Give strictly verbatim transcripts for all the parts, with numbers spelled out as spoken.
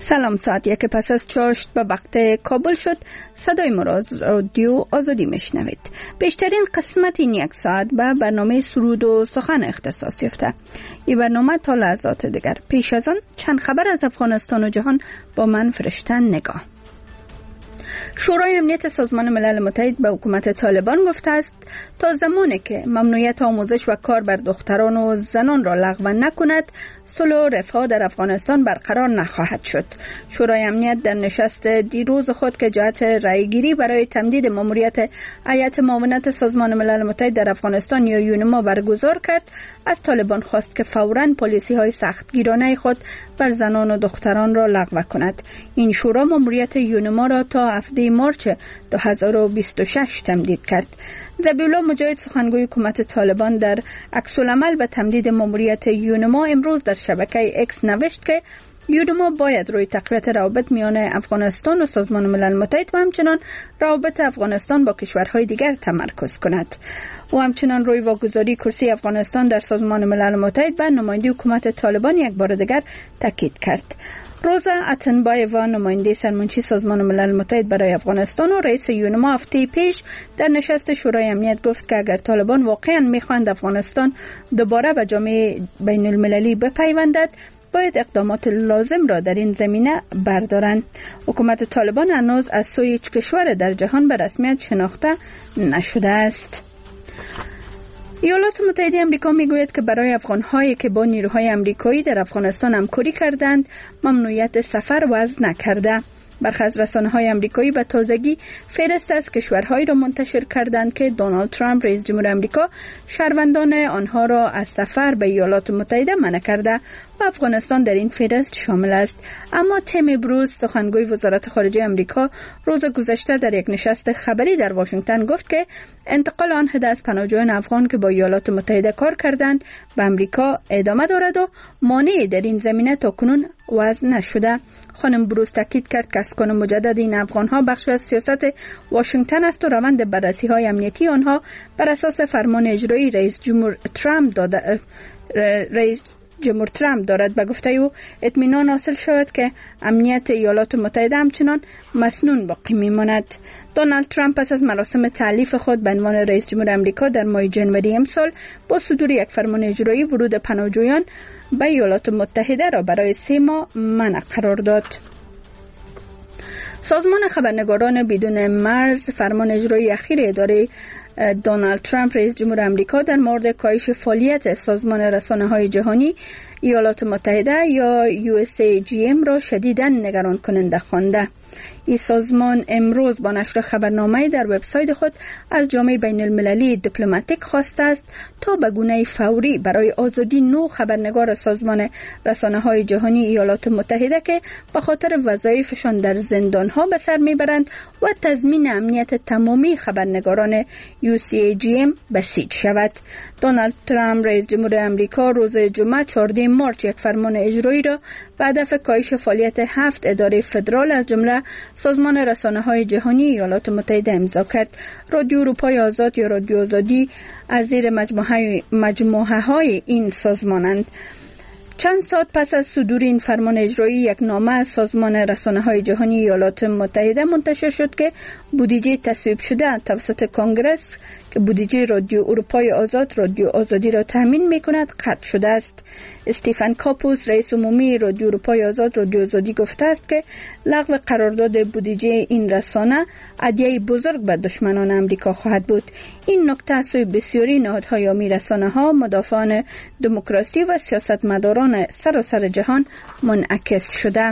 سلام، ساعت یک پس از چاشت به وقت کابل شد. صدای ما را از رادیو آزادی میشنوید. بیشترین قسمت این یک ساعت به برنامه سرود و سخن اختصاص یافته. این برنامه تا لحظات دیگر. پیش از آن چند خبر از افغانستان و جهان با من فرشته نگاه. شورای امنیت سازمان ملل متحد به حکومت طالبان گفته است تا زمانی که ممنوعیت آموزش و کار بر دختران و زنان را لغو نکند، صلح و رفاه در افغانستان برقرار نخواهد شد. شورای امنیت در نشست دیروز خود که جهت رأیگیری برای تمدید ماموریت هیئت معاونت سازمان ملل متحد در افغانستان یا یونما برگزار کرد، از طالبان خواست که فوراً پالیسی های سختگیرانه خود بر زنان و دختران را لغو کند. این شورا ماموریت یونما را تا هفته مارچ دو هزار و بیست و شش تمدید کرد. ذبیح‌الله مجاهد، سخنگوی حکومت طالبان، در عکس‌العمل به تمدید ماموریت یونما امروز در شبکه اکس نوشت که یونما باید روی تقویت روابط میان افغانستان و سازمان ملل متحد و همچنان روابط افغانستان با کشورهای دیگر تمرکز کند. و همچنان روی واگذاری کرسی افغانستان در سازمان ملل متحد به نماینده حکومت طالبان یک بار دیگر تاکید کرد. روزا اتنبایوا، نماینده سرمنشی سازمان ملل متحد برای افغانستان و رئیس یونما، هفته پیش در نشست شورای امنیت گفت که اگر طالبان واقعا میخواهند افغانستان دوباره به جامعه بین المللی بپیوندد، باید اقدامات لازم را در این زمینه بردارند. حکومت طالبان هنوز از سوی هیچ کشور در جهان به رسمیت شناخته نشده است. ایالات متحده آمریکا میگوید که برای افغان‌هایی که با نیروهای آمریکایی در افغانستان همکاری کردند، ممنوعیت سفر وضع نکرده. برخی از رسانه‌های آمریکایی به تازگی فهرست از کشورهایی را منتشر کردند که دونالد ترامپ رئیس جمهور آمریکا شهروندان آنها را از سفر به ایالات متحده منع کرده و افغانستان در این فهرست شامل است. اما تیم بروز، سخنگوی وزارت خارجه آمریکا، روز گذشته در یک نشست خبری در واشنگتن گفت که انتقال آن عده از پناهجویان افغان که با ایالات متحده کار کردند به آمریکا ادامه دارد و مانعی در این زمینه تاکنون وضع نشده. خانم بروز تاکید کرد که اسکان مجدد این افغان‌ها بخش از سیاست واشنگتن است و روند بررسی‌های امنیتی آنها بر اساس فرمان اجرایی رئیس جمهور ترامپ داده رئیس جمهور ترامپ دارد. به گفته او اطمینان حاصل شود که امنیت ایالات متحده همچنان مسنون باقی میماند. دونالد ترامپ پس از مراسم تعلیف خود به عنوان رئیس جمهور آمریکا در ماه ژانویه امسال با صدور یک فرمان اجرایی ورود پناهجویان به ایالات متحده را برای سه ماه منع قرار داد. سازمان خبرنگاران بدون مرز فرمان اجرایی اخیر اداره دونالد ترامپ رئیس جمهور آمریکا در مورد کاهش فعالیت سازمان رسانه‌های جهانی ایالات متحده یا یو اس ای جی ام را شدیداً نگران کننده خوانده. این سازمان امروز با نشر خبرنامه‌ای در وبسایت خود از جامعه بین المللی دیپلماتیک خواسته است تا به گونه فوری برای آزادی نو خبرنگار سازمان رسانه‌های جهانی ایالات متحده که به خاطر وظایفشان در زندان‌ها به سر میبرند و تضمین امنیت تمامی خبرنگاران یو سی ای جی ام بسیج شود. دونالد ترامپ رئیس جمهور آمریکا روز جمعه چهاردهم مارس یک فرمان اجرایی را به هدف کاهش فعالیت هفت اداره فدرال از جمله سازمان رسانه‌های جهانی ایالات متحده امضا کرد. رادیو اروپای آزاد یا رادیو آزادی از زیر مجموعه مجموعه‌های این سازمانند. چند ساعت پس از صدور این فرمان اجرایی، یک نامه از سازمان رسانه‌های جهانی ایالات متحده منتشر شد که بودجه تصویب شده توسط کنگره که بودجه رادیو اروپای آزاد رادیو آزادی را تامین می‌کند قطع شده است. استیفن کاپوس، رئیس عمومی رادیو اروپای آزاد رادیو آزادی، گفته است که لغو قرارداد بودجه این رسانه هدیه بزرگ به دشمنان آمریکا خواهد بود. این نکته از سوی بسیاری نهادهای عامی رسانه‌ها، مدافعان دموکراسی و سیاستمداران سراسر جهان منعکس شده.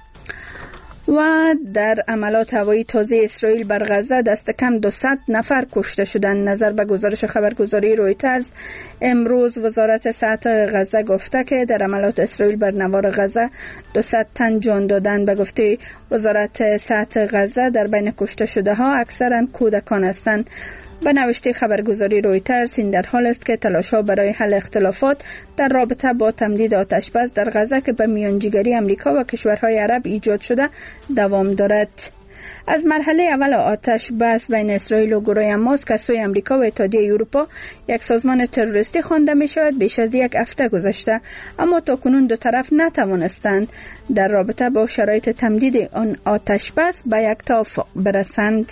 و در عملات هوایی تازه اسرائیل بر غزه دست کم دویست نفر کشته شدند. نظر به گزارش خبرگزاری رویترز، امروز وزارت صحت غزه گفته که در عملات اسرائیل بر نوار غزه دویست تن جان دادند. به گفته وزارت صحت غزه در بین کشته شده ها اکثرا کودکان هستند. به نوشته خبرگزاری رویترز، این در حال است که تلاش‌ها برای حل اختلافات در رابطه با تمدید آتش‌بس در غزه که به میانجیگری آمریکا و کشورهای عرب ایجاد شده دوام دارد. از مرحله اول آتش بس بین اسرائیل و گروه حماس که سوی امریکا و اتحادیه اروپا یک سازمان تروریستی خوانده می شود بیش از یک هفته گذشته، اما تا کنون دو طرف نتوانستند در رابطه با شرایط تمدید آن آتش بس به یک توافق برسند.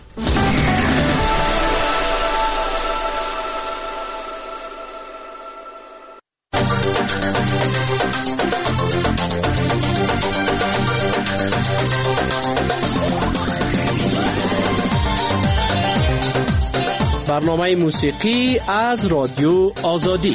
برنامه موسیقی از رادیو آزادی.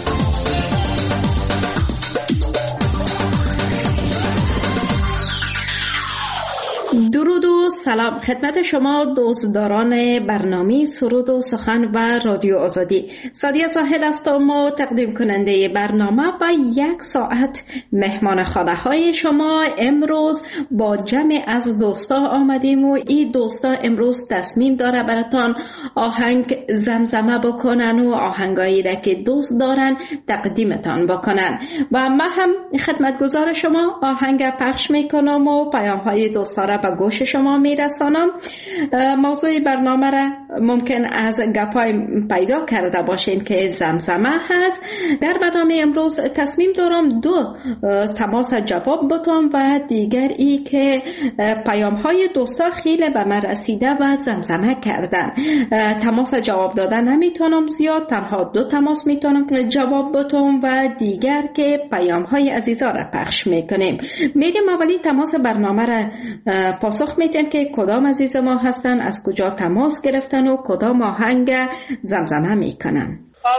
درود و سلام خدمت شما دوستداران برنامه سرود و سخن و رادیو آزادی. سادیه ساحل هستم و تقدیم کننده برنامه و یک ساعت مهمان خانه های شما. امروز با جمع از دوستا آمدیم و این دوستا امروز تصمیم داره براتان آهنگ زمزمه بکنن و آهنگایی را که دوست دارن تقدیمتان بکنن و ما هم خدمتگزار شما آهنگ پخش میکنم و پیام های دوستا را به گوش شما میرسانم. موضوع برنامه را ممکن از گپای پیدا کرده باشین که زمزمه هست. در برنامه امروز تصمیم دارم دو تماس جواب بتم و دیگر ای که پیام های دوستا خیلی به من رسیده و زمزمه کردن. تماس جواب دادن نمیتونم زیاد، تنها دو تماس میتونم جواب بتم و دیگر که پیام های عزیزا را پخش میکنیم. میریم اولین تماس برنامه را پاسخ میدن که کدام عزیز ما هستن، از کجا تماس گرفتن و کدام آهنگ زمزمه میکنن.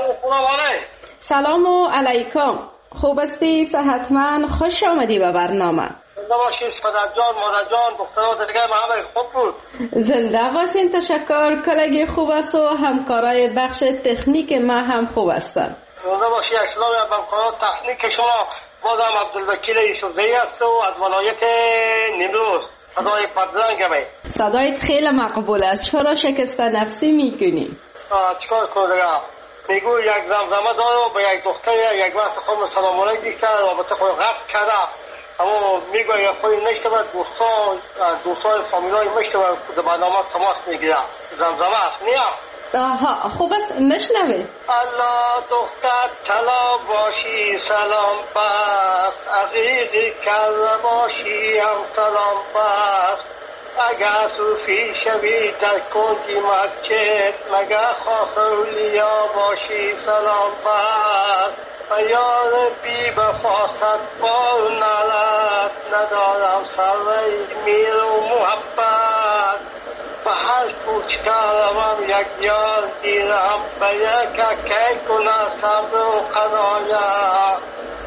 سلام علیکم، خوب هستی؟ صحتمند؟ خوش آمدی به برنامه. زنده باشین پدر جان، مادر جان، دخترات دیگه همه خوب بود. زنده باشین، تشکر. کلگی خوب است و همکارای بخش تکنیک ما هم خوب هستن. زنده باشی. اسلام و همکارات تکنیک شما بازم عبدالوکیل یوسفزئی است و از ولایت نیمروز. صدای پدرنگ می. صدایت خیلی مقبول است. چرا شکست نفسی میکنی؟ چیکار کنم دیگه؟ میگو یک زمزمه داره با یک دختر یک وقت خود سلام علیک دیگه رابطه خود غفت کرده، اما میگو یک خودی نشته باید دوستان دوستان فامیلای مشته باید برنامه تماس میگیره. زمزمه است نیا؟ آها خوب است، نشنوی. الله دختر طلا باشی سلام بس، عقیقی کر باشی هم سلام بس، اگر صوفی شوی در کنجی مسجد، مگر خاص اولیا باشی سلام بس، و یار بی بفاست با نلت، ندارم سروی میر و محبت، به هر کوچکارم یک یار گیرم، به یک که کنه صبر و قنایا،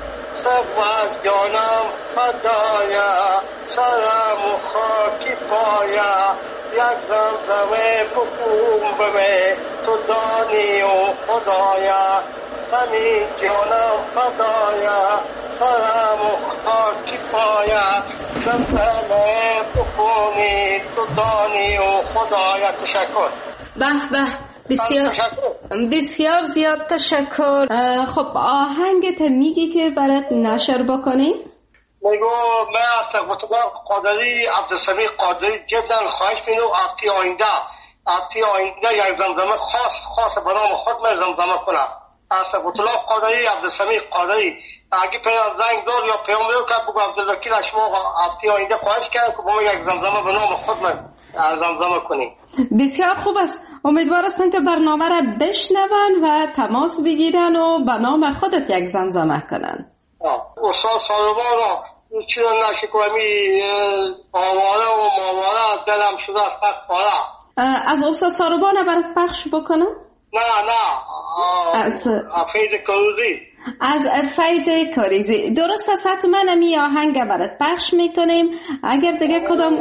سبت جانم فدایا، سرم و خاکی پایا، یک زمزمه بکوم بمه تو دانی و خدایا، همین جانم فدایا، سرم و خاکی پایا، زمزمه بکونی تو دانی و خدایا. تشکر. به به، بسیار بسیار زیاد تشکر. خب آهنگت میگی که برات نشر بکنی؟ میگو من از سقوطبار قادری عبدالسمیع قادری جدا خواهش مینو هفته آینده هفته آینده یک زمزمه خاص خاص برام خود من زمزمه کنم. از سقوطبار قادری عبدالسمیع قادری اگه پیام زنگ دار یا پیام رو که بگو عبدالوکیل شما هفته آینده خواهش کردم که با ما یک زمزمه به نام خود من زمزمه کنی. بسیار خوب است. امیدوار هستم که برنامه را بشنون و تماس بگیرن و به نام خودت یک زمزمه کنن. استاد سالوان را چی را نشکومی آواره و ماواره دلم شده فقط پاره. از استاد سالوان برات پخش بکنم؟ نه نه از فیض کاریزی. از فیض کاریزی. درست است، حتما می آهنگ برات پخش میکنیم. اگر دیگه کدام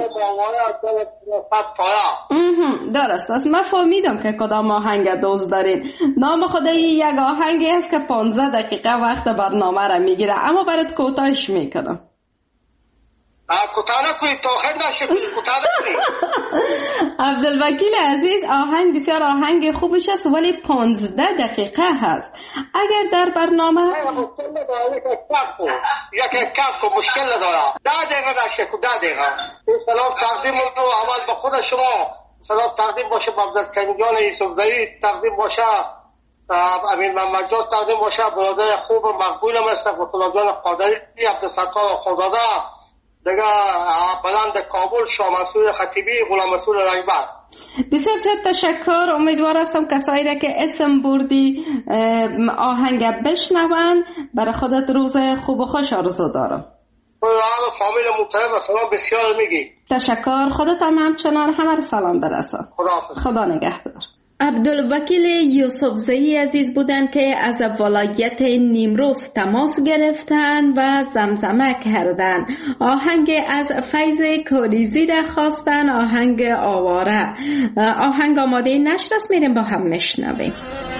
درست است، من فهمیدم که کدام آهنگ دوست دارین. نام خدایی یک آهنگی است که پانزده دقیقه وقت برنامه را میگیره، اما برات کوتاهش میکنم. کتانه کنید توخید نشه کنید کتانه کنید. عبدالوکیل عزیز، آهنگ بسیار آهنگ خوبش است ولی پانزده دقیقه هست. اگر در برنامه مشکل نداره یک کپ کو مشکل نداره ده دقیقه نشه کو ده دقیقه. این سلام تقدیم رو اول به خود شما سلام تقدیم باشه به عبدالکریم جان یوسفزئی، تقدیم باشه امین محمد جان، تقدیم باشه برادر خوب و مقبول مثل قطب جان قادری، عبدالستار خداده دیگه، بلند کابل، شاه منصور خطیبی، غلام رسول رهبر. بسیار زیاد تشکر. امیدوار هستم کسایی را که اسم بردی آهنگ بشنون. برای خودت روز خوب و خوش آرزو دارم. فامیل محترم و سلام بسیار میگی. تشکر. خودت هم همچنان همه را سلام برسان. خدا خدا نگهدار. عبدالوکیل یوسفزئی عزیز بودند که از ولایت نیمروز تماس گرفتن و زمزمه کردن. آهنگ از فیض کوریزی را خواستن، آهنگ آواره. آهنگ آماده نشر است، میریم با هم میشنویم.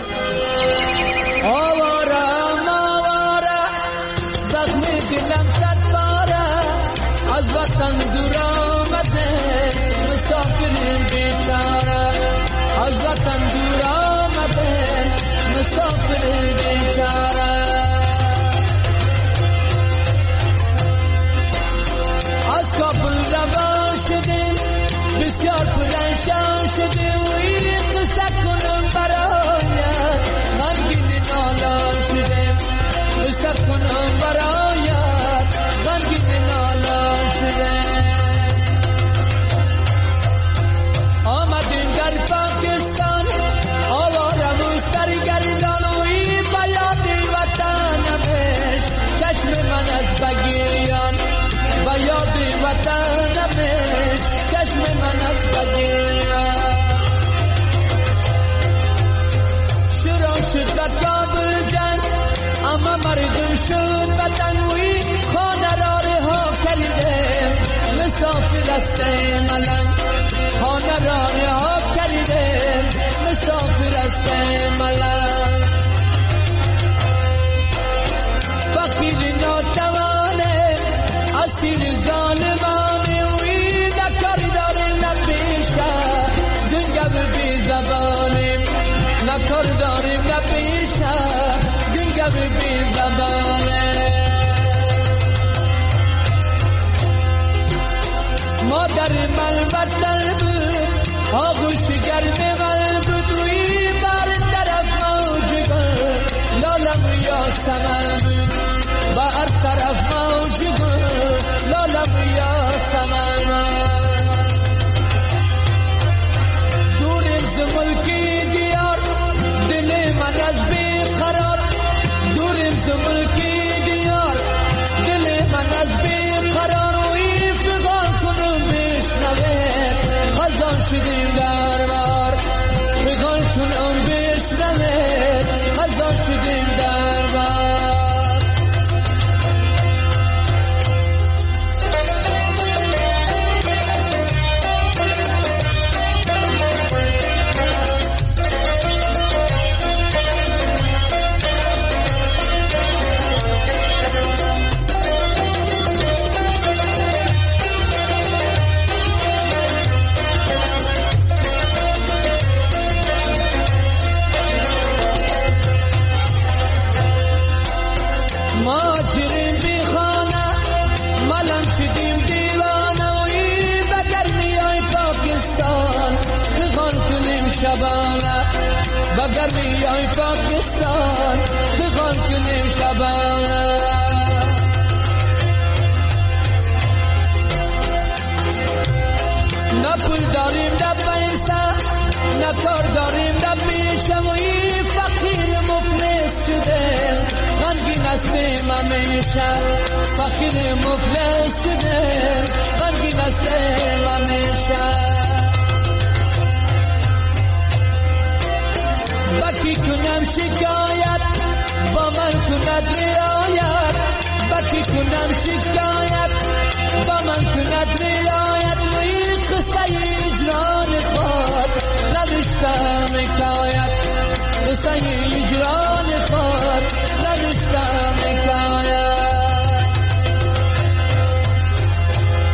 آواره آواره زخم دلم صد باره، از وطن دور آمده مسافر بیچاره، از وطن دور آمده مسافر بیچاره. از کابل روان شدیم بسیار پرنشان شدیم و این قصه کنم برایت غمگین نالان شدیم، قصه کنم برایت غمگین نالان شدیم. آمدیم در پاکستان آوارم سرگردان و این بیاد وطنمش چشم من از بگیریان، بیاد وطنمش چشم من از بگیریان. شروع شد و کابل جنگ اما مردم شد وطن و این خانه را رها کردیم مسافر است ملنگ، خانه را رها کردیم مسافر است ملنگ. فقیر ناتوانه اسیر ظالمانه و این نکاری داریم نپیشه دنگو بی زبانیم، نکار داریم نپیشه دنگو بی زبانه. مادر من وطن بود آغوش گرم من بود و این بر طرف موج گل لالم یاسمن بود، بر طرف موج گل لالم یاسمن. دوریم ز ملکی دیار دل من از بیقرار، دوریم ز ملکی دیار دل من از بیقرار و این فغان کنم بشنوه خزان شدیم در بار، فغان کنم بشنوه خزان شدیم در بار. بگر میای پاکستان بخوان کنیم شبانه. نه پول داریم نه پیسه نه کار داریم نه پیشه و این فقیر مفلس شده غمگین هستیم همیشه، فقیر مفلس شده غمگین هستیم همیشه. بکی کنم شکایت با من کند رعایت، بکی کنم شکایت با من کند رعایت و این قصه اجران خود نوشتم حکایت، قصه اجران خود نوشتم حکایت.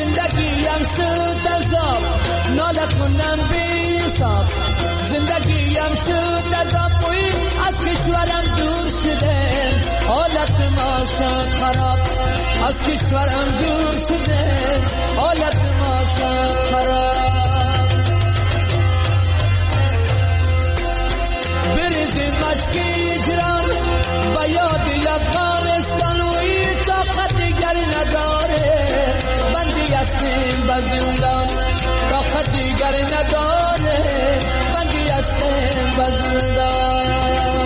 زندگیم شد عذاب ناله کنم بی حساب زندگیم شد عذاب وی از کشورم دور شده حالت ما شد خراب از کشورم دور شده حالت ما شد خراب بریزیم مشکی اجرام با یاد افغانستان وی طاقت دیگر نداره بندی هستیم به زندان طاقت دیگر نداره بندی هستیم به زندان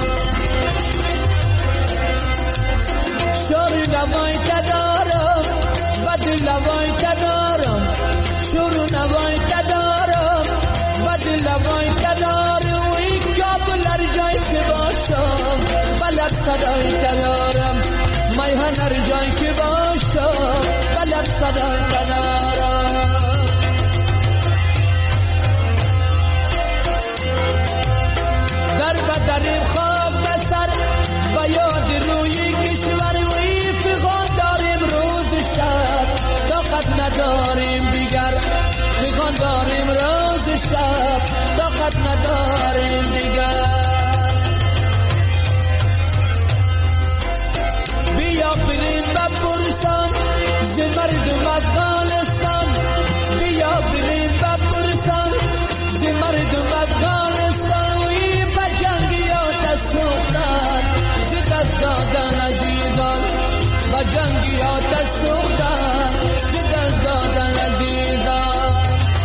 شور نوای تدارم بدل نوای تدارم شور نوای تدارم بدل نوای تدارم وی کابل هر جای که باشم بلد صدای تدارم میهن هر جای که باشم بلد صدای تدارم در بدریم خاک بسر با یاد روی کشور وی فغان داریم روز شب طاقت نداریم دیگر فغان داریم روز شب طاقت نداریم دیگر بیا بریم بپرسم ز مردم افغانستان بیا بریم بپرسم ز مردم افغانستان وی بجنگیات سوختن ز دست دادن عزیزان بجنگیات سوختن ز دست دادن عزیزان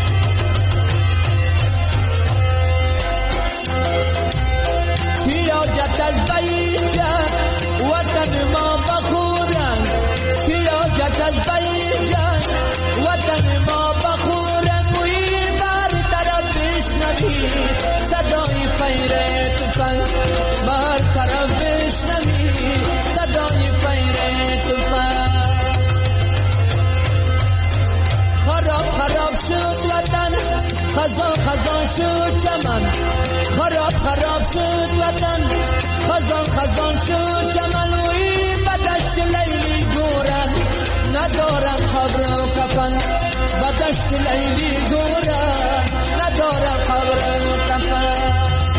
سیاجت البیجه وطن ما بخورن سیاجت البیجه وطن ما بخورن وی بر طرف بشنوی صدای فیر تفنگ بر طرف بشنوی صدای فیر تفنگ خراب خراب شد وطن خزان خزان شد چمن خراب خراب شد وطن خزان خزان شد چمن وی بدشت لیلی گورن ندارم خبر و کفن بدشت لیلی گورن ندارم خبر و کفن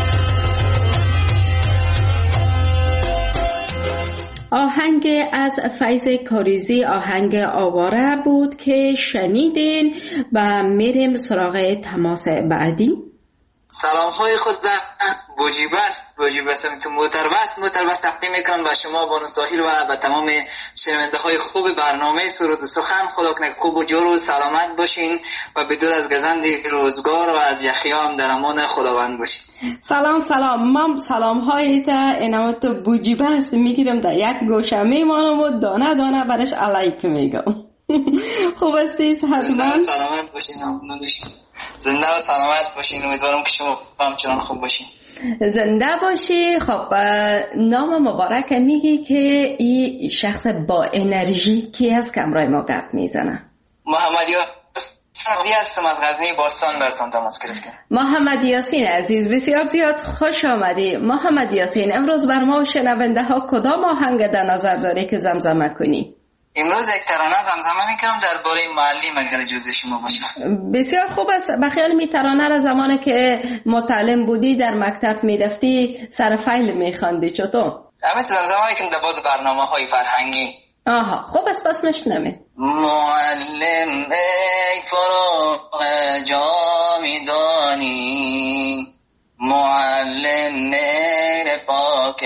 آهنگ از فیض کاریزی آهنگ آواره بود که شنیدین و میریم سراغ تماس بعدی. سلام های خود بوجی بست بوجی بستم تو موتر بست موتر بست تقدیم میکنم به شما بانو ساحل و به تمام شنونده های خوب برنامه سرود و سخن. خدا کنه خوب و جور و سلامت باشین و بدور از گزند روزگار و از یخیام در امان خداوند باشین. سلام سلام من سلام های تا اینم تو بوجی بست میگیرم در یک گوشه میمانم و دانه دانه برش علیک میگم. خوب استیز حتما سلامت باشین ممنون باشین زنده و سلامت باشین. امیدوارم که شما همچنان خوب باشین. زنده باشی. خب نام مبارک میگی که این شخص با انرژی کی هست که امرای ما گپ میزنه؟ محمد یاسین هستم از غزنی باستان براتون تماس گرفتم. محمد یاسین عزیز بسیار زیاد خوش آمدی. محمد یاسین امروز بر ما شنونده ها کدام آهنگ در نظر داری که زمزمه کنی؟ امروز یک ترانه زمزمه میکنم درباره معلم اگر اجازه شما باشه. بسیار خوب است. بخیال می ترانه را زمانی که متعلم بودی در مکتب میرفتی سر فیل میخواندی چطور؟ همه زمزمه میکنم در باز برنامه های فرهنگی. آها خوب است پس میشنویم. معلم ای فراغ جامی دانی معلم مهر پاک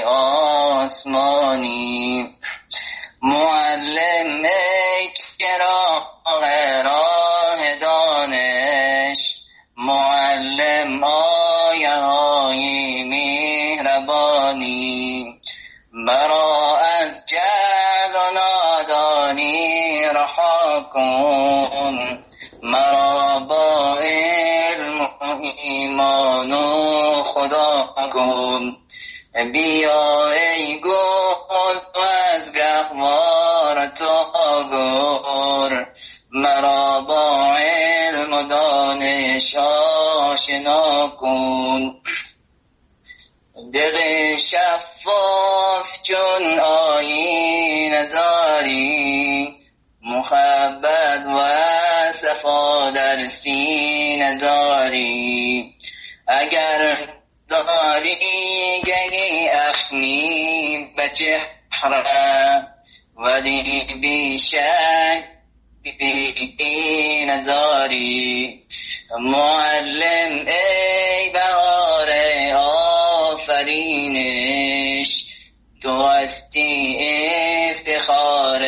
آسمانی معلم ای چراغ راه دانش معلم آیه های مهربانی مرا از جهل و نادانی رها کن مرا با علم و ایمان و خدا کن بیا ای گل از گهوار تا گر مرا با علم و دانش آشنا کن دل شفاف چون آیینه داری محبت و صفا در سینه داری، اگر داری گهی اخمی به چهره ولی بیشک بی نداری. معلم ای بهار آفرینش، تو هستی افتخار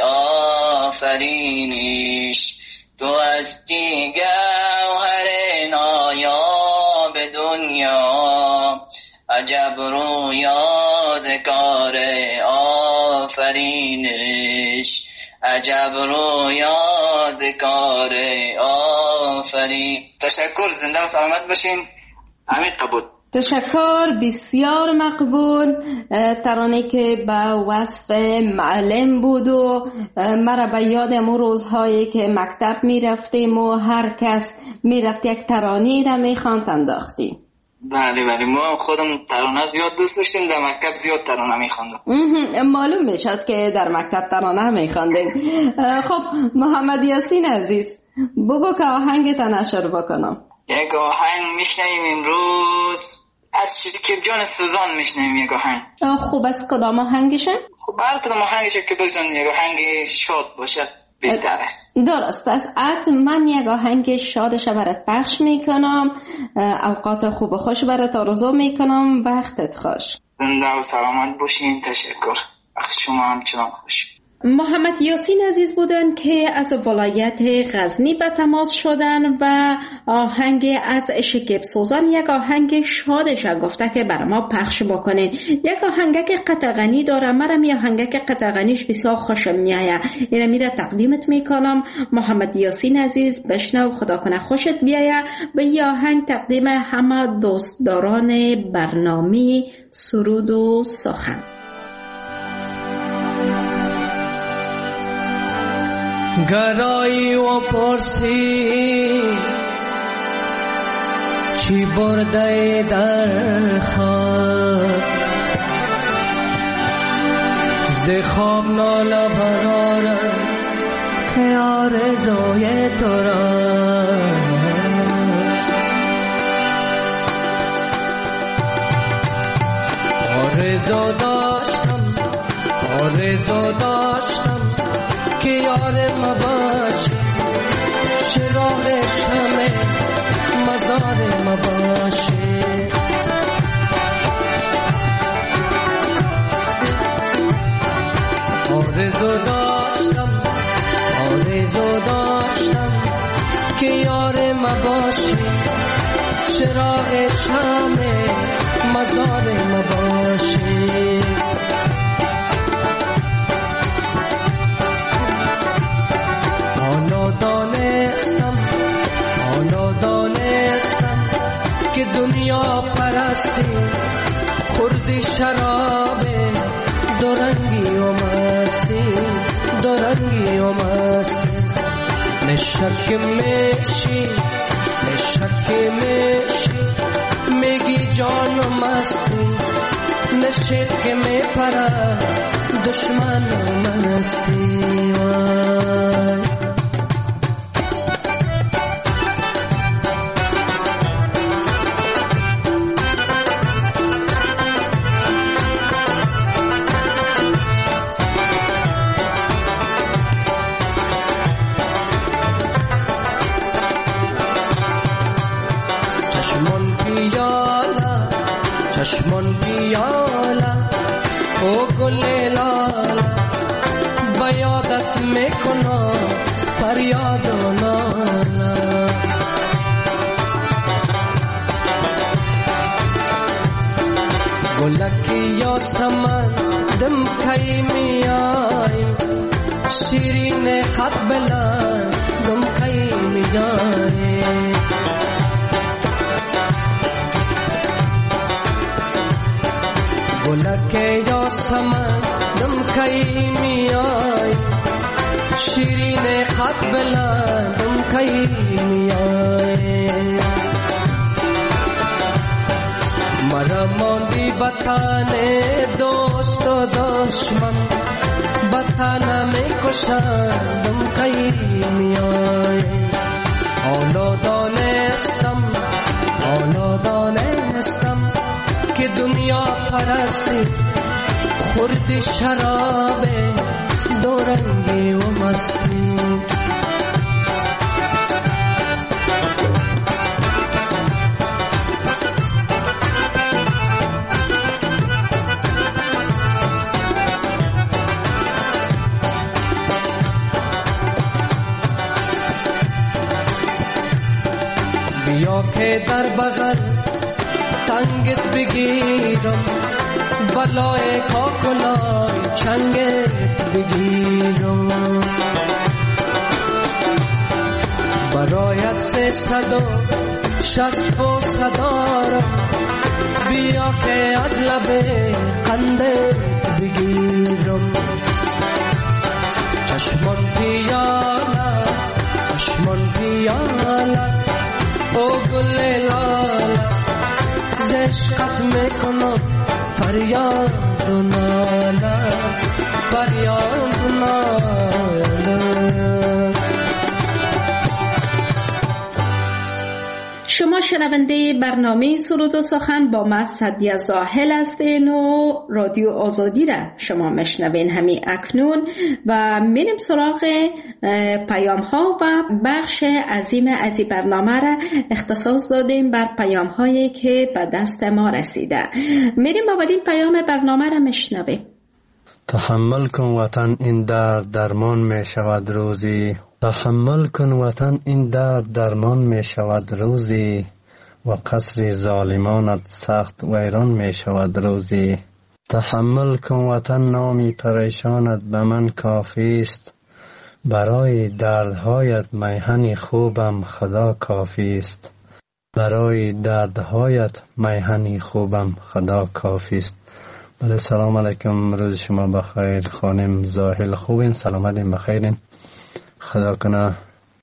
آفرینش، تو هستی گوهر نایاب دنیا، عجب رویا ز کار آفرینش، عجب رویا ز کار آفرین. تشکر، زنده و سلامت باشین. عمیق قبول. تشکر، بسیار مقبول. ترانه که به وصف معلم بود و مرا به یاد امو روزهایی که مکتب می رفتیم و هر کس می رفت یک ترانه را می خواند انداختی. بله بله، ما خودم ترانه زیاد دوست داشتیم، در مکتب زیاد ترانه می خواندم. معلوم می شد که در مکتب ترانه می خواندیم. خب محمد یاسین عزیز، بگو که آهنگت نشر بکنم. یک آهنگ میشنیم امروز از شکیب جان سوزان، میشنیم یک آهنگ. خوب است، کدام آهنگشه؟ خب هر کدام آهنگشه که بگذارم یک آهنگ شاد باشد بهتر است. درست است. من یک آهنگ شادش برات پخش میکنم. اوقات خوب و خوش برات آرزو میکنم. وقتت خوش. زنده و سلامت باشین. تشکر. وقت شما همچنان خوش. محمد یاسین عزیز بودن که از ولایت غزنی به تماس شدن و آهنگ از شکیب سوزان، یک آهنگ شادش گفته که برای ما پخش بکنین. یک آهنگ که قطغنی داره، مرم یه آهنگ که قطغنیش بسیار خوشم میایه، اینه میره تقدیمت میکنم. محمد یاسین عزیز بشنو، خدا کنه خوشت بیایه. به یه آهنگ تقدیم همه دوستداران برنامه سرود و سخن. گرایی و پرسی چی برده در خواب، ز خواب ناله برارم که آرزوی تو را، آرزو داشتم آرزو داشتم که یار ما باشی، چراغ شمع مزار ما باشی. آرزو داشتم آرزو داشتم که یار ما باشی، چراغ شمع مزار ما باشی. آنو دانستم آنو دانستم که دنیا پرستی خوردی شراب دورنگی و مستی، دورنگی و مستی. نشک میشی نشک میشی میگی جان و مستی، نشک میپره دشمن و مستی. وای چشمون پیالا او گل لالا، بیادت میکنم فریاد و نالا. گلکی یا سمن دم کی میای، شیرین خط بلند دم کی میای. گلک یا سمن دم کی میای، شیرین خط بلند دم کی میای. مرا ماندی بتانے دوست و دشمن، بطن می کشندم کی میای. حالا دانستم حالا دانستم که دنیا پرستی خورد شراب دورنگی و مستی. بیا که در بغل تنگت بگیرم، بلای کاکلای چنگت بگیرم. برایت سه صد و شصت و صدارم، بیا که از لب قندت بگیرم. چشمان پیاله چشمان پیاله او گل لاله، زشقت میکنم فریاد و ناله فریاد و ناله. شما شنونده برنامه سرود و سخن با من سعدیه زاهل هستین و رادیو آزادی را شما میشنوین همین اکنون و میریم سراغ پیام ها و بخش عظیم از این برنامه را اختصاص دادیم بر پیام هایی که به دست ما رسیده. میریم اولین پیام برنامه را میشنویم. تحمل کن وطن این درد درمان می شود روزی، تحمل کن وطن این درد درمان می شود روزی، و قصر ظالمانت سخت ویران می شود روزی. تحمل کن وطن نامی پریشانت به من کافی است، برای دردهایت میهن خوبم خدا کافی است، برای دردهایت میهن خوبم خدا کافی است. بله سلام علیکم، روز شما بخیر. خانم زاهل خوبین؟ سلامتین؟ بخیرین؟ خدا کنه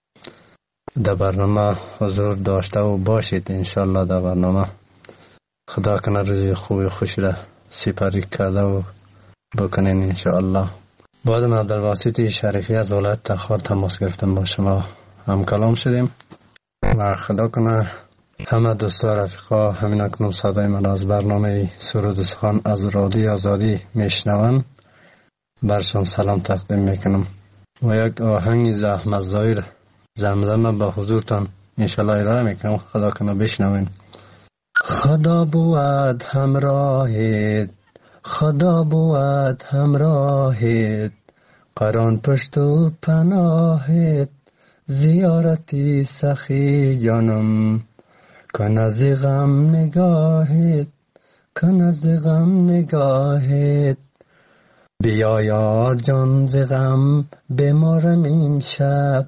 در برنامه حضور داشته و باشید. انشالله در برنامه خدا کنه روز خوبی خوشی را سپری کرده و بکنین انشالله. بعد من عبدالواسط شریفی از ولایت تخار تماس گرفتم، با شما هم کلام شدیم و خدا کنه همه دوستا رفیقا همین اکنون صدای من از برنامه سرود و سخن از رادیو آزادی میشنون، برشان سلام تقدیم میکنم و یک آهنگ زحمت زایر زمزمه به حضورتان انشالله ارائه میکنم. خدا کنه بشنوین. خدا بود همراهت، خدا بود همراهت، قران پشت و پناهت، زیارتی سخی جانم، کن از غم نگاهت، کن از غم نگاهت. بیا یار جان ز غم بمارم امشب،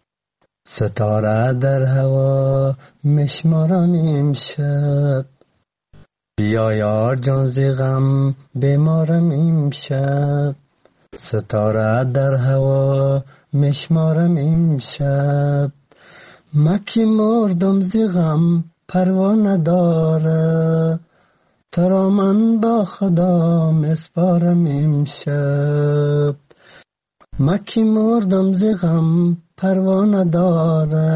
ستاره در هوا مشمارم امشب. بیا یار جان ز غم بمارم امشب، ستاره در هوا مشمارم امشب. مکی مردم ز غم پروا نداره، ترا من با خدا مسپارم امشب. مکی مردم ز غم پروا نداره،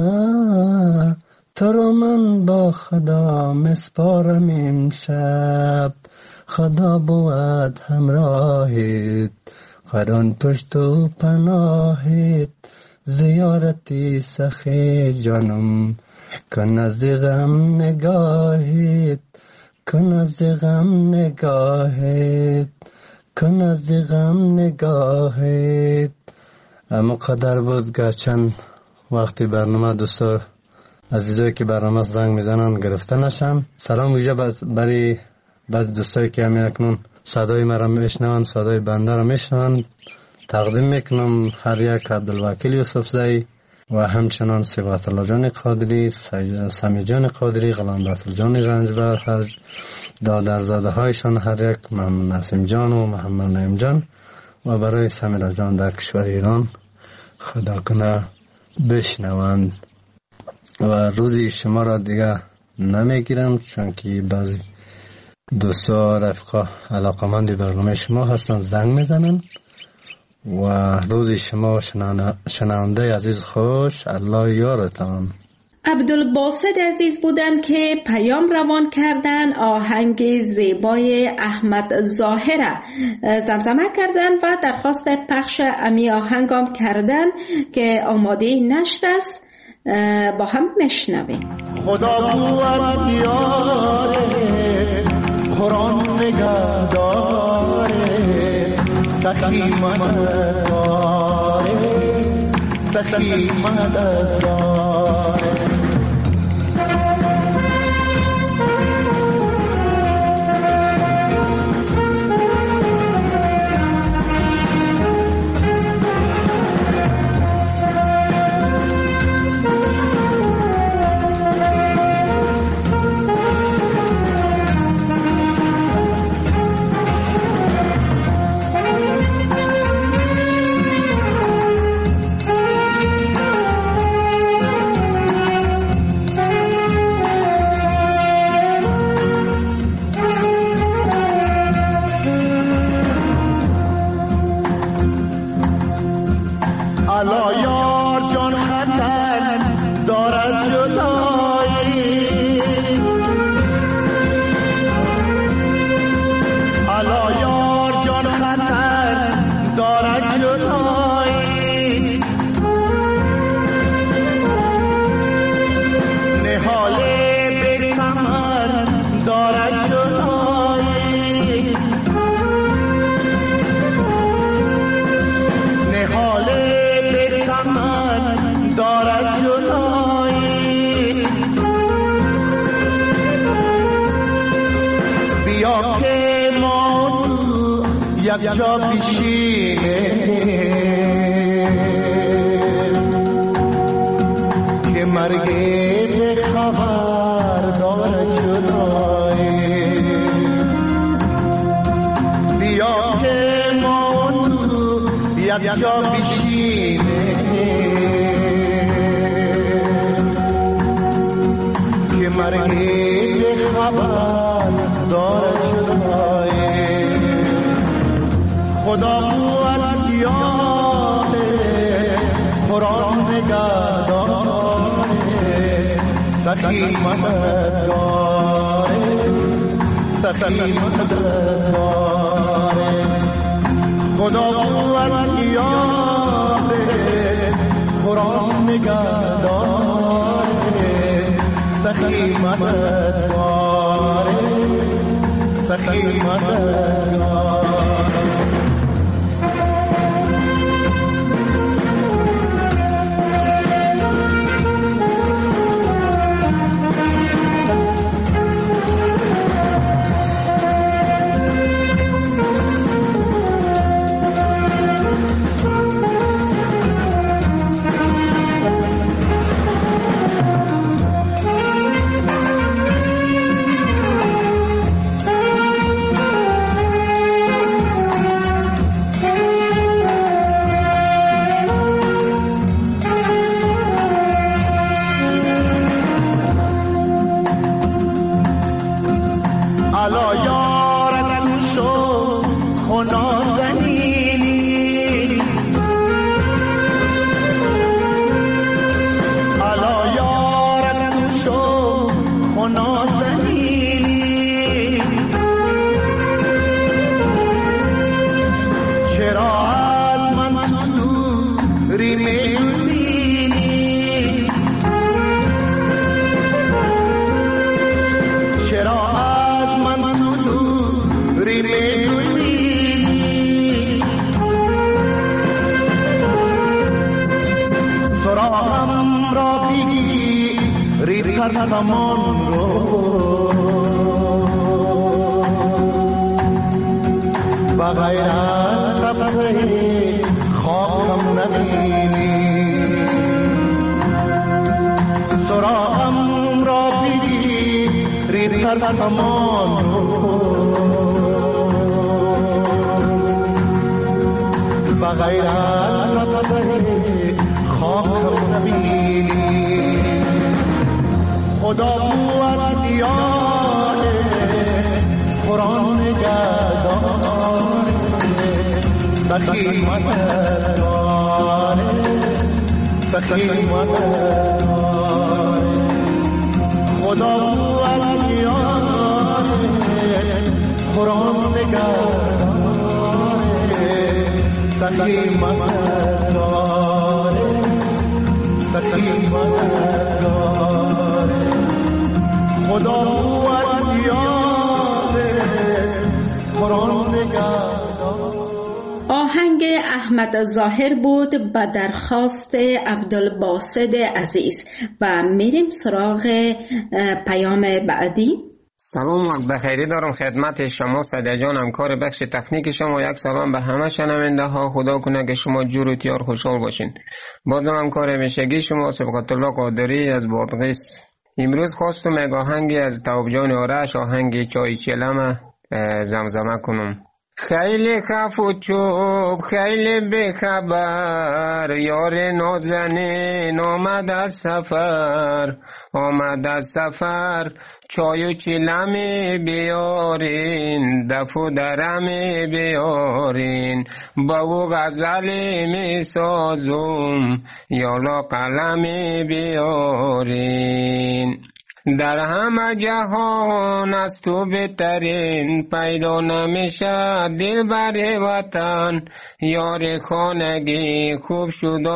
ترا من با خدا مسپارم امشب. خدا بود همراهت، قران پشت و پناهت، زیارتی سخی جانم، کن از غم نگاهت، کن از غم نگاهت، کن از غم نگاهت. اما قدر بود گرچند وقتی برنامه دوستا عزیزایی که برنامه زنگ میزنن گرفته نشم. سلام ویژه برای بعض دوستایی که همین اکنون صدای مرا میشنون، صدای بنده را میشنون، تقدیم میکنم هر یک عبدالوکیل یوسف زئی و همچنان صفات الله جان قادری، سمی جان قادری، غلام رسول جان رنجبر، هر دادرزاده هایشان هر یک، محمد نسیم جان و محمد نعیم جان و برای سمیرا جان در کشور ایران خدا کنه بشنوند. و روزی شما را دیگه نمیگیرم چون که بعضی دوستا رفقا علاقمند برنامه شما هستن، زنگ میزنن و روز شما شنونده عزیز خوش. الله یارتان. عبدالباسط عزیز بودن که پیام روان کردن، آهنگ زیبای احمد ظاهر زمزمه کردن و درخواست پخش امی آهنگام کردن که آماده نشت است. با هم میشنویم. خدا بود یاره، قرآن نگه داره، سخی مدد داره، سخی مدد داره. یک جا بشینه که مرگ به خبر داره جدایی. بیا که ما تو یک جا بشینه که مرگ به خبر داره جدایی. خدا بود یاره، قرآن نگه داره، سخی مدد داره، سخی مدد داره. خدا بود یاره، قرآن نگه داره، سخی مدد داره، سخی مدد داره. زمان رو بغیر از صفحه خاکم نبینی، سراغم را بگی ریختر زمان رو بغیر از صفحه خاکم نبینی. خدا بود دیانه قرآن نگهداره، سخی مددگار سخی مددگار خدا ولیان قرآن نگهدار سخی مددگار سخی مددگار خدا ولیان قرآن نگهدار. آهنگ احمد ظاهر بود به درخواست عبدالباسط عزیز و میریم سراغ پیام بعدی. سلام وقت بخیری دارم خدمت شما صدیق جان، همکار بخش تکنیک شما. یک سلام به همه شنونده ها، خدا کنه که شما جور و تیار خوشحال باشین. بازم همکار همیشگی شما سبقت الله قادری از بادغیس. امروز خواستم یک آهنگی از تواب جان آرش، آهنگ چای چلم زمزمه کنم. خیلی خف و چوب خیلی بخبر، یار نازنین آمد از سفر، آمد از سفر چای و چلمی بیارین، دف و درمی بیارین، با او غزلی می سازم یالا قلمی بیارین. در همه جهان از تو بهترین پیدا نمیشه دل بر وطن، یار خانگی خوب شد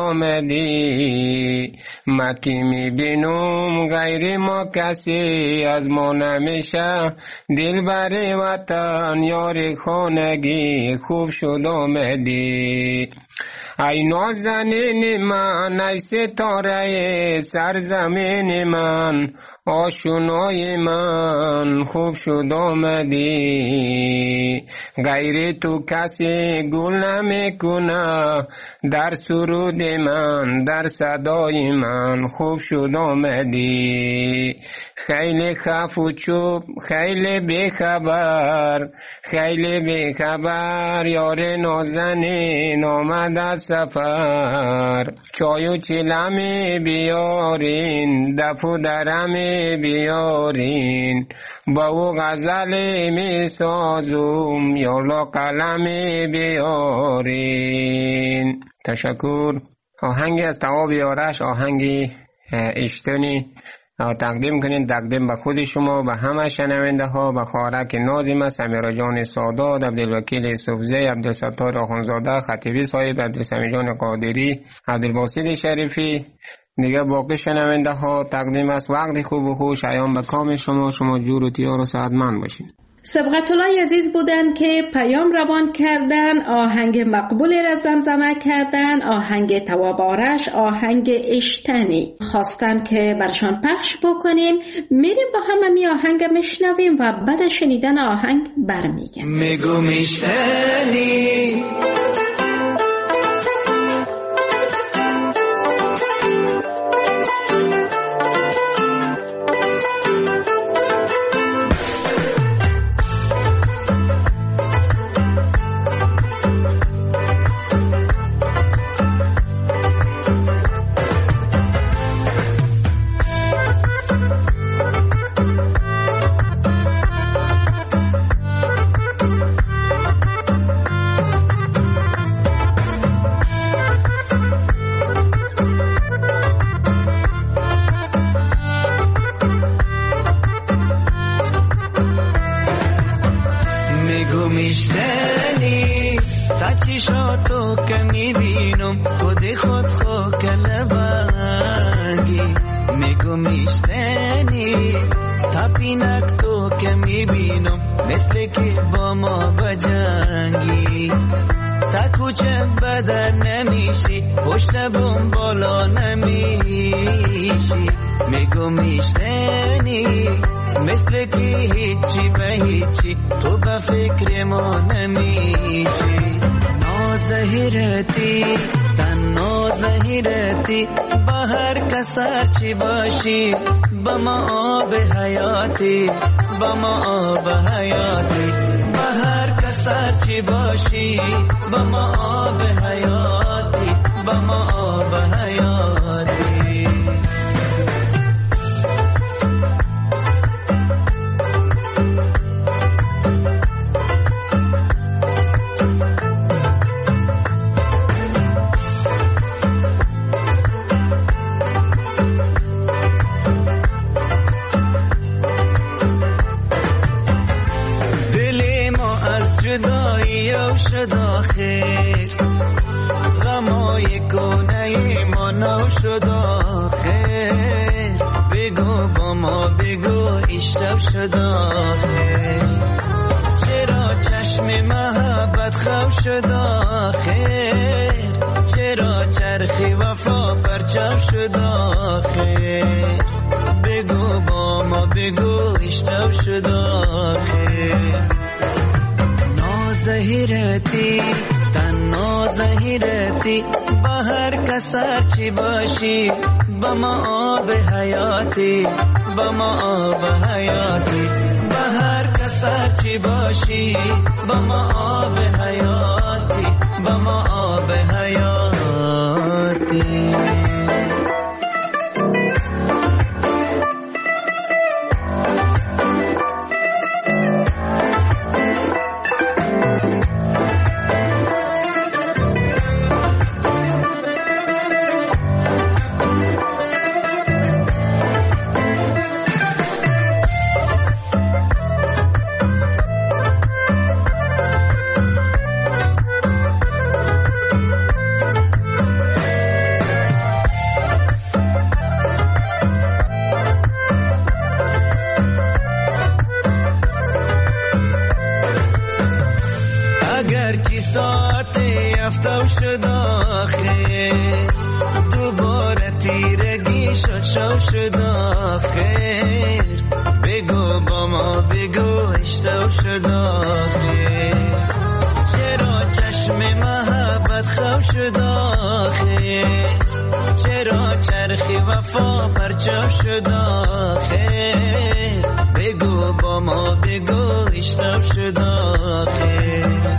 آمدی، مکی میبینم غیر ما کسی از ما نمیشه دل بر وطن، یار خانگی خوب شد آمدی. ای نازنین من، ای ستاره سرزمین من، آشنای من خوب شد آمدی، غیر تو کسی گل نمیکنه در سرود من، در صدای من خوب شد آمدی. خیلی خف و چوب خیلی بیخبر، خیلی بیخبر یار نازنین آمد از سفر، چای و چلمی بیارین، دف و درمی بیارین، با او غزلی می سازم یالا قلمی بیارین. تشکر. آهنگی از تواب آرش، آهنگی اشتنی تقدیم کنین، تقدیم به خود شما، به همه شنونده ها، به خارک نازم، سمیرا جان سادات، عبدالوکیل یوسفزی، عبدالستار آخونزاده، خطیبی صاحب، عبدالسمی جان قادری، عبدالباسط شریفی، دیگه باقی شنونده ها تقدیم است. وقتی خوب و خوش ایام به کام شما، شما جور و تیار و سعادتمند باشین. سبقت الله عزیز بودن که پیام روان کردن، آهنگ مقبولی را زمزمه کردن، آهنگ تواب آرش، آهنگ اشتنی خواستن که برشان پخش بکنیم. میریم با هم می آهنگ میشنویم و بعد شنیدن آهنگ برمیگردیم. میگو میشتنی میشتنی سچیشاتو که میبینم خود خود خو کلبنگی، میگو میشتنی تپینک تو که میبینم مثل که با ما بجنگی، تا کوچه بدن نمیشی پشت بوم بالا نمیشی، میگو میشتنی مثل که هیچی به هیچی تو به فکر ما نمیشی. نازهیرتی تن نازهیرتی با هر کسر چی باشی، با ما آب حیاتی، با ما آب حیاتی، با هر کسر چی باشی، با ما آب حیاتی، با ما آب حیاتی. جدایی و شد آخر غمای کنه ما نو شد آخر بگو با ما بگو اشتب شد آخر چرا چشم محبت خو شد آخر چرا چرخی وفا پرچم شد آخر بگو با ما بگو اشتب شد آخر نازهیرتی تنها زهیرتی با هر کسر چی باشی با ما آب حیاتی با ما آب حیاتی با هر کسر چی باشی با ما آب حیاتی با ما آب حیاتی افتو شد آخر دوباره تیرگی شد شو شد آخر بگو با ما بگو اشتو شد آخر چرا چشم محبت خو شد آخر چرا چرخی وفا پرچم شد آخر بگو با ما بگو اشتو شد آخر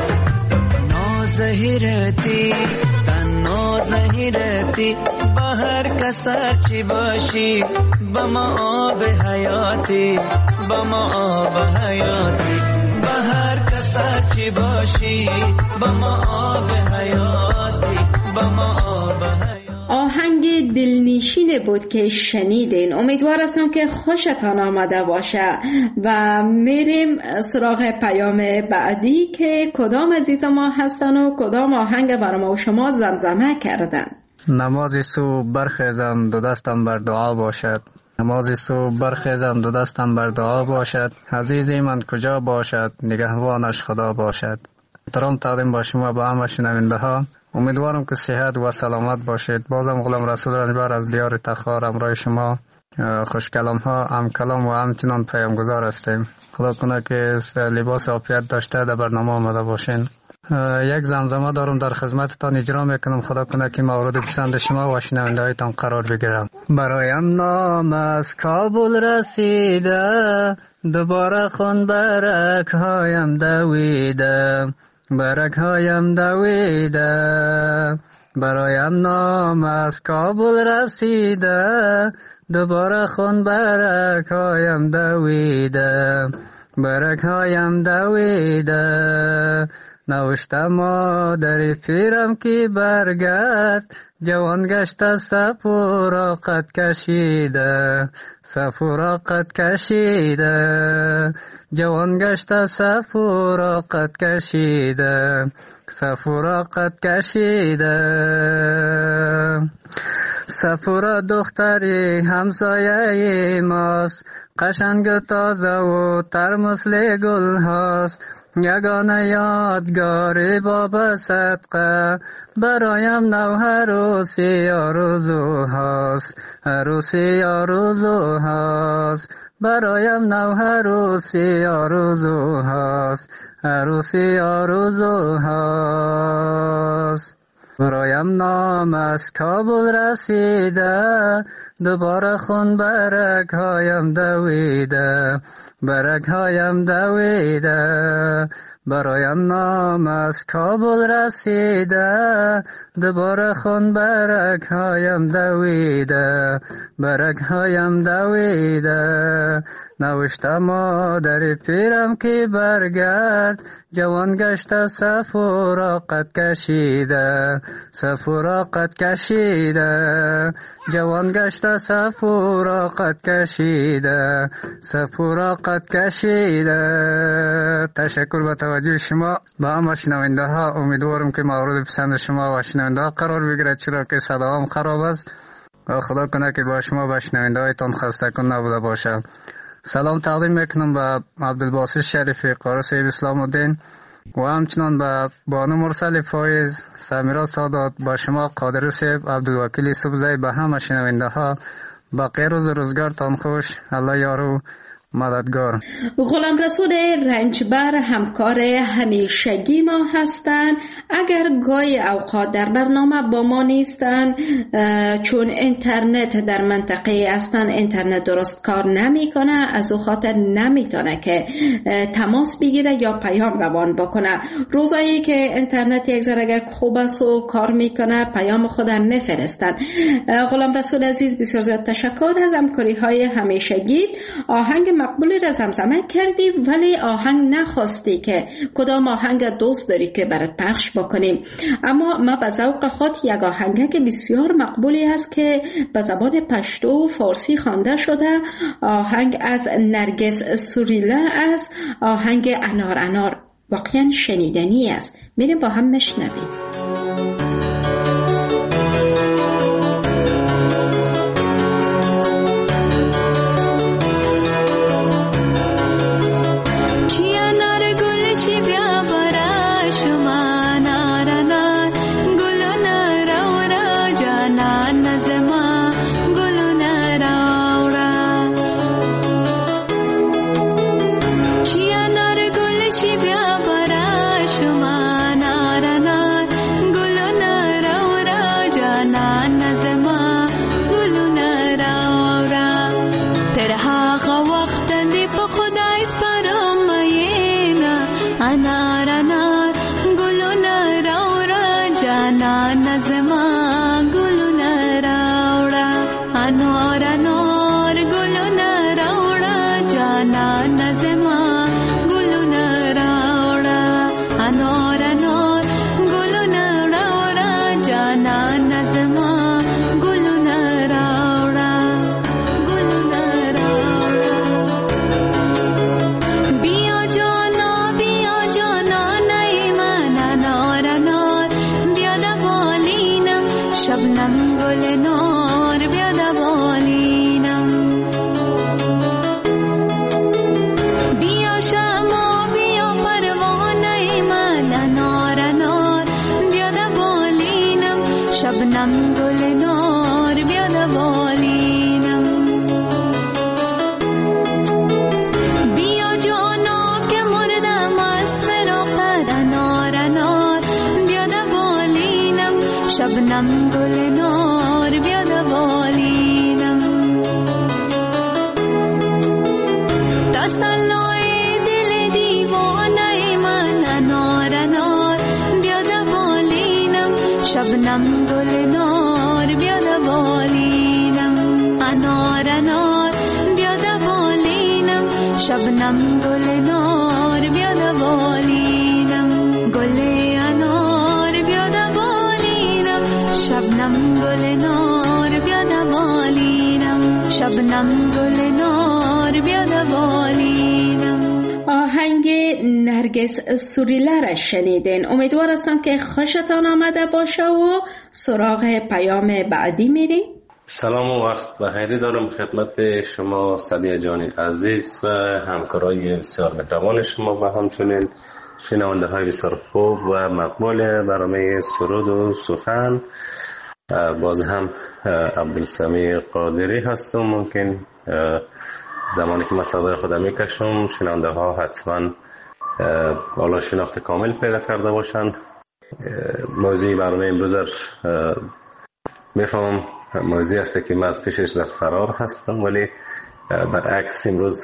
زهیرتی تنها زهیرتی با هر کسر چی باشی با ما آب حیاتی با ما آب حیاتی با هر کسر چی باشی با ما آب حیاتی با ما آب حیاتی. آهنگ دلنشین بود که شنیدین. امیدوار هستم که خوشتان آمده باشه و میریم سراغ پیام بعدی که کدام عزیز ما هستن و کدام آهنگ برای ما و شما زمزمه کردن. نماز صبح برخیزم دو دستم بر دعا باشد نماز صبح برخیزم دو دستم بر دعا باشد عزیزی من کجا باشد نگهبانش خدا باشد. احترام تقدیم با شما با همه شنونده ها. امیدوارم که صحت و سلامت باشید. بازم غلام رسول رنجبر از دیار تخار همراه شما خوش کلام ها هم کلام و همچنان پیامگذار هستیم. خدا کنه که لباس عافیت داشته در برنامه آمده باشین. یک زمزمه دارم در خدمتتان اجرا میکنم. خدا کنه که مورد پسند شما و شنونده هایتان قرار بگیرم. برایم نام از کابل رسیده دوباره خون برک هایم دویده برک هایم دویده برایم نام از کابل رسیده دوباره خون برک هایم دویده برک هایم دویده نوشته مادر پیرم که برگرد جوان گشته سفورا قد کشیده سفورا قد کشیده جوان گشته سفورا قد کشیده سفورا قد کشیده سفورا دختری همسایه ماست قشنگ تازه و تر مثل گل هاست یگانه یادگاری باب صدقه برایم نو عروسی آرزو هاست عروسی آرزو هاست برایم نو عروسی آرزو هاست عروسی آرزو هاست برایم نام از کابل رسیده دوباره خون برک هایم دویده برک هایم دویده برایم نام از کابل رسیده دوباره خون برک هایم دویده برک هایم دویده نوشته مادر پیرم که برگرد جوان گشته سفورا قد کشیده سفورا قد کشیده جوان گشته سفورا قد کشیده سفورا قد کشیده. تشکر به توجه شما. با همه شنونده ها امیدوارم که مورد پسند شما و شنونده ها قرار بگیرد، چرا که صداام خراب است و خدا کنه که با شما و شنونده هایتان خسته کن نبوده باشه. سلام تقدیم میکنم به عبدالباسط شریفی قاری صاحب اسلام الدین و همچنان به بانو مرسل فایز، سمیرا سادات، با شما قادر صاحب، عبدالوکیل صبحزی، به همه شنونده ها بقیه روز روزگارتان خوش. الله یارو مددگار. غلام رسول رنجبر همکار همیشگی ما هستند. اگر گاهی اوقات در برنامه با ما نیستند چون اینترنت در منطقه هستند، اینترنت درست کار نمیکنه، از او خاطر نمیتونه که تماس بگیره یا پیام روان بکنه. روزایی که اینترنت یک ذره خوب است و کار میکنه پیام خودم میفرستن. غلام رسول عزیز بسیار زیاد تشکر از همکاری های همیشگی. آهنگ مقبولی را زمزمه کردی ولی آهنگ نخواستی که کدام آهنگ دوست داری که برات پخش بکنیم، اما ما به ذوق خود یک آهنگ که بسیار مقبولی است که به زبان پشتو و فارسی خوانده شده، آهنگ از نرگس سوریلا است، آهنگ انار انار. واقعا شنیدنی است، میریم با هم مشنویم. آهنگ نرگس سوریلا را شنیدین. امیدوار هستم که خوشتان آمده باشه و سراغ پیام بعدی میریم. سلام و وقت بخیری دارم خدمت شما سعدیه جان عزیز و همکارای بسیار مهربان شما و همچنین شنونده های بسیار خوب و مقبول برنامه سرود و سخن. باز هم عبدالسمیع قادری هستم. ممکن زمانی که من صدای خودم میکشم شنونده ها حتما حالا شناخت کامل پیدا کرده باشن. موضوع برنامه امروز میفهمم موضوعی است که من از پیشش در فرار هستم، ولی برعکس امروز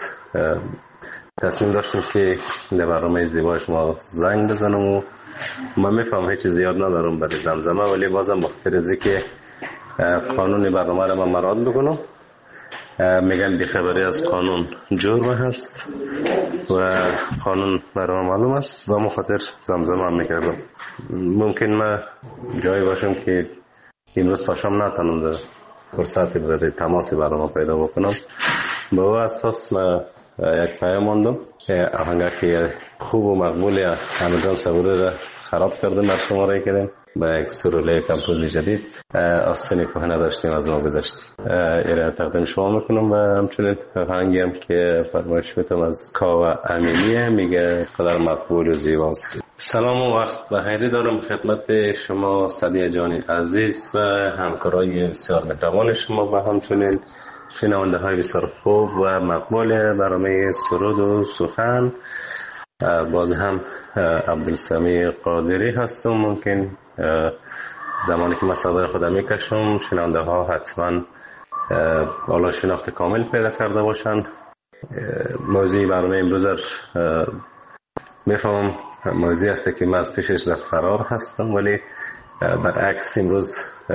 تصمیم داشتم که در برنامه زیبای شما زنگ بزنم و من میفهمم هیچ زیاد ندارم برای زمزمه، ولی بازم بخاطر از اینکه قانون برنامه را من مراعات بکنم. میگن بیخبری از قانون جرم هست و قانون برای معلوم است و من خاطر زمزمه هم میکردم. ممکن من جایی باشم که این روز پاشم نتانم در فرصتی برای تماسی برای ما پیدا بکنم. به او اساس من یک پیام ماندم که آهنگه که خوب و مقبولی حمیدجان صبوری را خراب کردیم در شماره کردیم با یک سروله کمپوزی جدید آستینی که نداشتیم از ما گذشتیم. ایره تقدیم شما میکنم و همچنین آهنگی هم که فرمایش میتونم از کاوه امینیه، میگه قدر مقبول و زیباست. سلام و وقت بخیری دارم خدمت شما سعدیه جان عزیز و همکارای بسیار مهربان شما و همچنین شنونده های بسیار خوب و مقبول برنامه سرود و سخن. باز هم عبدالسمیع قادری هستم. ممکن زمانی که من صدای خودم میکشم شنونده ها حتما بالا شناخت کامل پیدا کرده باشن. موضوع برنامه امروز میفهمم موضوعی است که من از پیشش در فرار هستم، ولی برعکس امروز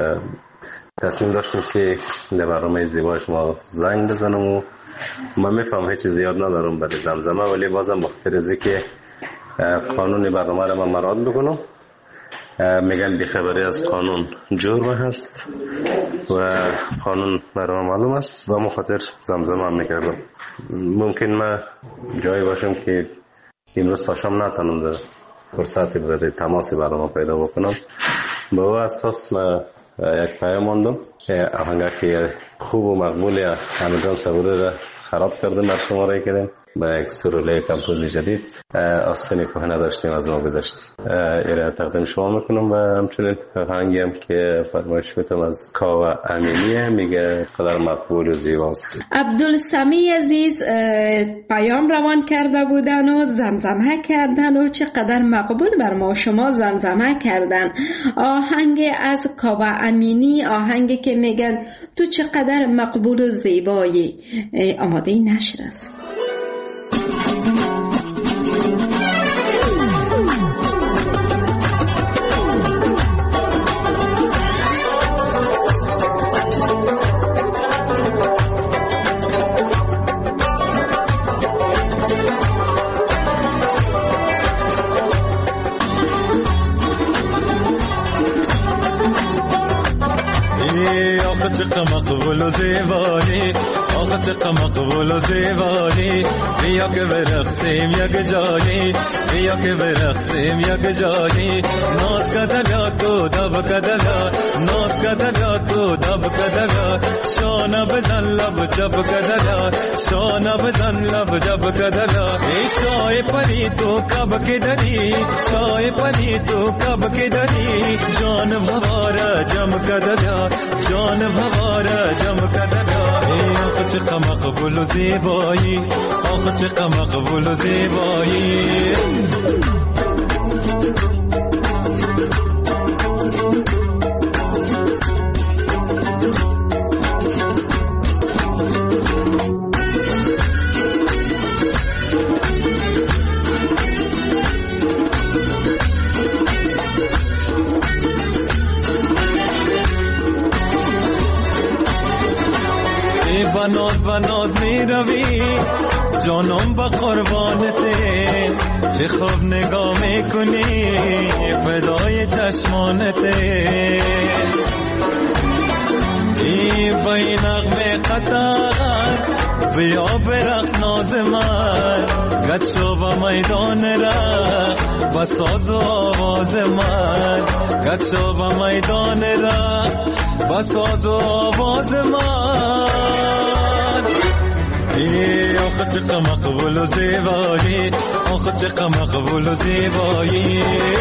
تصمیم داشتم که در برنامه زیبای شما زنگ بزنم و من میفهم هیچ زیاد ندارم برای زمزمه، ولی بازم بخاطر از اینکه قانون برنامه را من مراد بکنم. میگن بیخبری از قانون جرم هست و قانون برای من معلوم است و مخاطر زمزمه هم میکردم. ممکن من جایی باشم که امروز تا شام نتونم در فرصتی برای تماسی برای ما پیدا بکنم. به او اساس من یک پیام ماندم که آهنگه که خوب و مقبولی حمیدجان صبوری را خراب کردیم در شماره کردیم با یک سروله کمپوزی جدید آستینی که نداشتیم از ما گذشتیم. ایره تقدیم شما میکنم و همچنین آهنگی هم که فرمایش میتونم از کاوه امینیه، میگه قدر مقبول و زیباست. عبدالسمیع عزیز پیام روان کرده بودن و زمزمه کردن و چقدر مقبول بر ما شما زمزمه کردن. آهنگ از کاوه امینی، آهنگی که میگن تو چقدر مقبول و زیبایی. آماده نشر است. چقدر مقبول و زیبایی، آخه چقدر مقبول و زیبایی، بیا که برقصیم یک جایی، بیا که برقصیم یک جایی، ناز کدلا تو دب کدلا، ناز کدلا تو دب کدلا، شانه بزن لب جب کدلا، شانه بزن لب جب کدلا، ای شای پری تو کب که دری، شای پری تو کب که دری، جان بواره جم کدلا، جان بواره جم کدلا، ای آخه چقدر مقبول و زیبایی، آخه چقدر مقبول و زیبایی. بناز بناز می روی جانم با قربانته، چه خوب نگاه میکنی فدای چشمانته، ای بای نغمه قطار بیا برقص ناز من، گد شو با میدان را با ساز و آواز من، گد شو با میدان را با ساز و آواز من، ای آخه چقدر مقبول و زیبایی، آخه چقدر مقبول و زیبایی.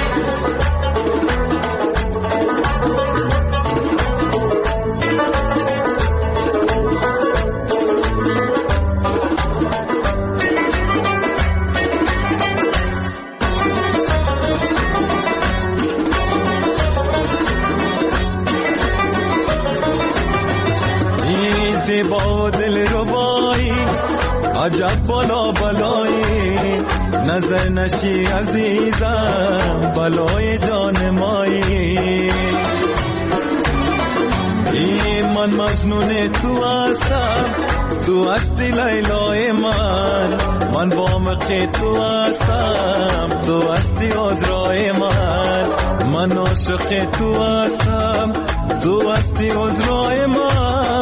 ای زیبا و دل ربایی، عجب بالا بالایی، نظر نشی عزیزم بلای جان مایی، این من مجنون تو هستم، تو هستی لیلای من، من وامق تو هستم، تو هستی عذرای من، من عاشق تو هستم، تو هستی عذرای من،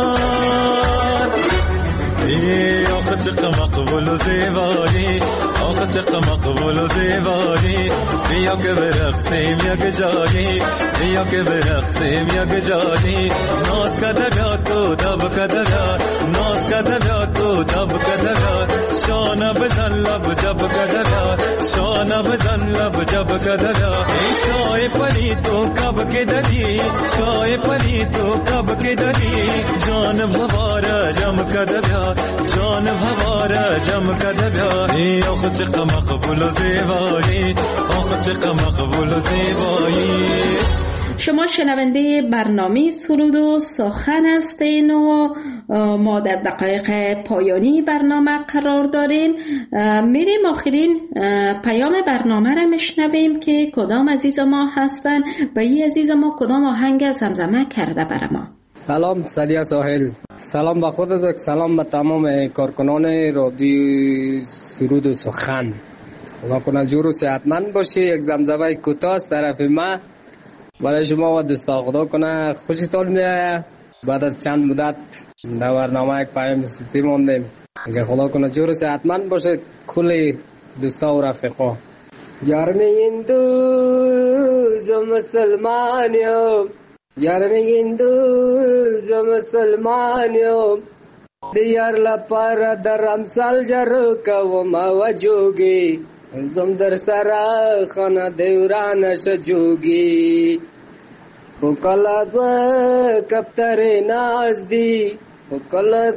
آخه چقدر مقبول و زیبایی، آخه چقدر مقبول و زیبایی. بیا که برقصیم یک جایی، بیا که برقصیم یک جایی. ناز کده بیا تو دب کده بیا، ناز کده بیا تو دب کده بیا. شانه بزن لب جب کده بیا، شانه بزن لب جب کده بیا. ای شای پری تو کب که دلی، شای پری تو کب که دلی. جان بواره جم کده بیا، جان بواره جم کده بیا. ای آخه چقدر مقبول و زیبایی، آخه چقدر مقبول و زیبایی. شما شنونده برنامه سرود و سخن هستین و ما در دقایق پایانی برنامه قرار داریم. میریم آخرین پیام برنامه را میشنویم که کدام عزیز ما هستن و این عزیز ما کدام آهنگ زمزمه کرده بر ما. سلام سادیا ساحل، سلام با خودت، سلام به تمام کارکنان رادیو سرود و سخن. خدا کنه جور و صحتمند باشی. یک زمزمه کوتاه از طرف ما برای شما و دوستا. خدا کنه خوشتون میاد. بعد از چند مدت در برنامه یک پیام صوتی موندیم. اگه خدا کنه جور و صحتمند باشه کلی دوستا و رفیقا. یار میگین دوز و مسلمانیم، یار میگین دوز و مسلمانیم. دیار لپار در امسال جرو که ما وجوگی. زم در سرا خانه دیوران شجوگی. او کلاب کبتر ناز دی، او کلاب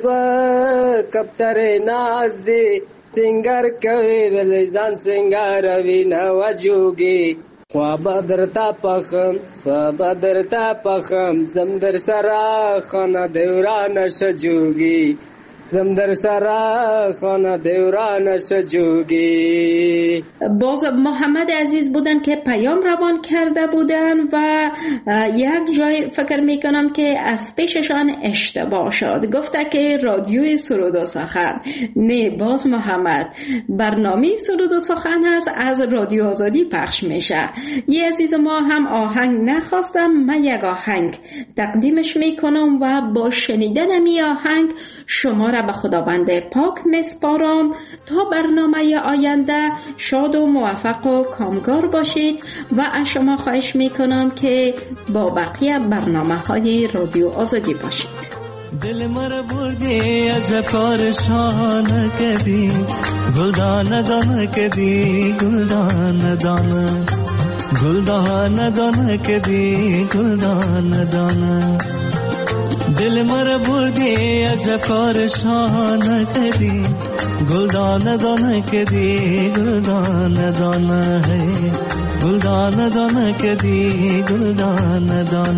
کبتر ناز دی. سنگر کوي بلزان سنگر وینا وجوگی. خواب درتا پخم سبا درتا پخم. زم در سرا خانه دیوران شجوگی، زم در سرا خانه دیوران شجوگی. باز محمد عزیز بودن که پیام روان کرده بودن و یک جای فکر میکنم که از پیششان اشتباه شد. گفته که رادیوی سرود و سخن. نه باز محمد، برنامه سرود و سخن هست، از رادیو آزادی پخش میشه. یه عزیز ما هم آهنگ نخواستم، من یک آهنگ تقدیمش میکنم و با شنیدن می آهنگ شما را به خداوند پاک میسپارم تا برنامه آینده شاد و موفق و کامگار باشید و از شما خواهش میکنم که با بقیه برنامه های رادیو آزادی باشید. دل مرا بردی از کار شان کدی، گلدان دان کدی، گلدان دان، گلدان دان کدی، گلدان دان. دل مرا بردی از کار شان کدی، گلدان دان کدی، گلدان دان ہے، گلدان دان کدی، گلدان دان.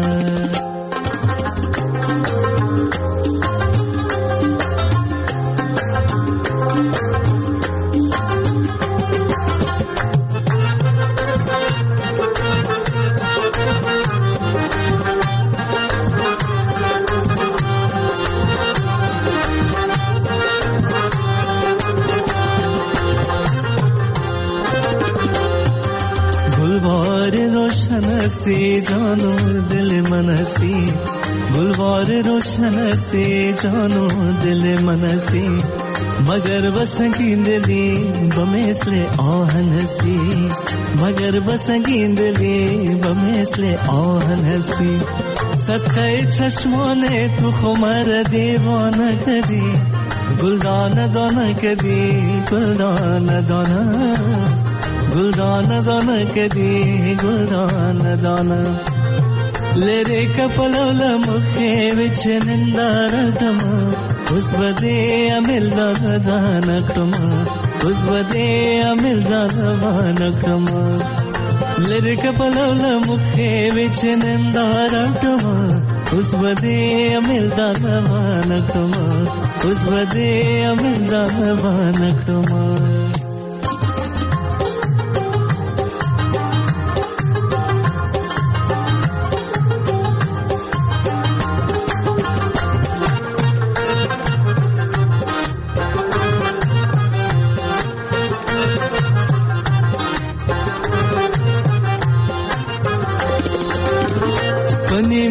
हंसी जानो दिल मनसी, गुलवार रोशन हंसी जानो दिल मनसी. मगर बसंगी दिली बमेसले आहन हंसी, मगर बसंगी दिली बमेसले आहन हंसी. सत्य चश्मोने तू खुमर दीवान कदी, गुलदान दाना कदी, गुलदान दाना, गुलदान दाना कदी, गुलदान दाना. लेरे कपलोल मुखे विच निंदारटम, उस बदे अमिल दानकटम, उस बदे अमिल दानकटम. लेरे कपलोल मुखे विच निंदारटम, उस बदे अमिल दानकटम, उस बदे अमिल दानकटम.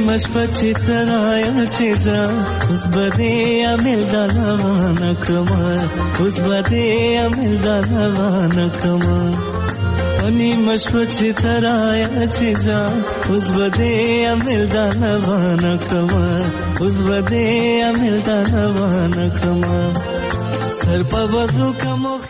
مشپچی ترایا چی جا اوس بده امیل دلوان کما اوس بده امیل دلوان کما انی مشپچی ترایا چی جا اوس بده امیل دلوان کما اوس بده امیل دلوان کما سر په وضو کمو